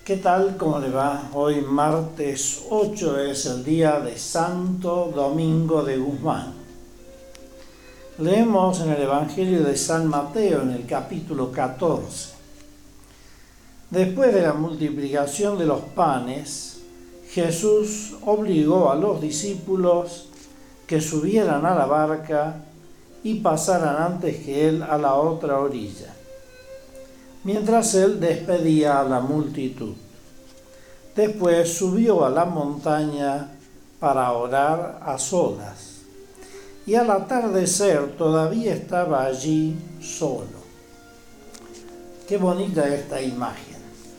¿Qué tal? ¿Cómo le va? Hoy martes 8 es el día de Santo Domingo de Guzmán. Leemos en el Evangelio de San Mateo en el capítulo 14. Después de la multiplicación de los panes, Jesús obligó a los discípulos que subieran a la barca y pasaran antes que él a la otra orilla, mientras él despedía a la multitud. Después subió a la montaña para orar a solas, y al atardecer todavía estaba allí solo. Qué bonita esta imagen.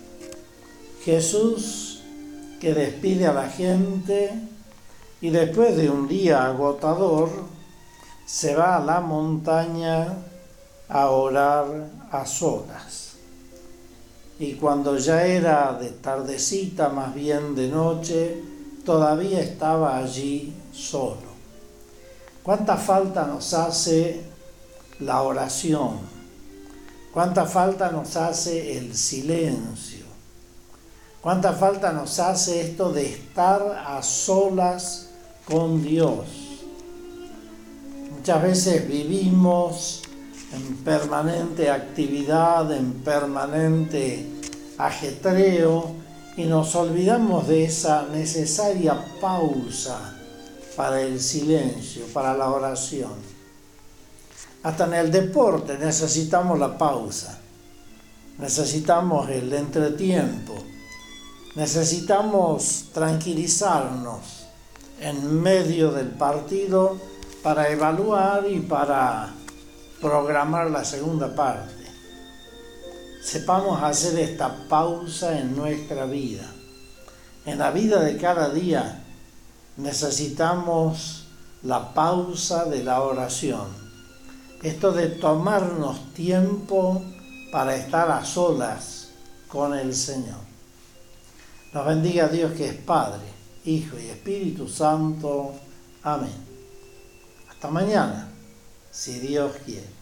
Jesús que despide a la gente y después de un día agotador se va a la montaña a orar a solas. Y cuando ya era de tardecita, más bien de noche, todavía estaba allí solo. ¿Cuánta falta nos hace la oración? ¿Cuánta falta nos hace el silencio? ¿Cuánta falta nos hace esto de estar a solas con Dios? Muchas veces vivimos en permanente actividad, en permanente ajetreo, y nos olvidamos de esa necesaria pausa para el silencio, para la oración. Hasta en el deporte necesitamos la pausa, necesitamos el entretiempo, necesitamos tranquilizarnos en medio del partido para evaluar y para programar la segunda parte. Sepamos hacer esta pausa en nuestra vida. En la vida de cada día necesitamos la pausa de la oración. Esto de tomarnos tiempo para estar a solas con el Señor. Nos bendiga Dios, que es Padre, Hijo y Espíritu Santo. Amén. Hasta mañana, si Dios quiere.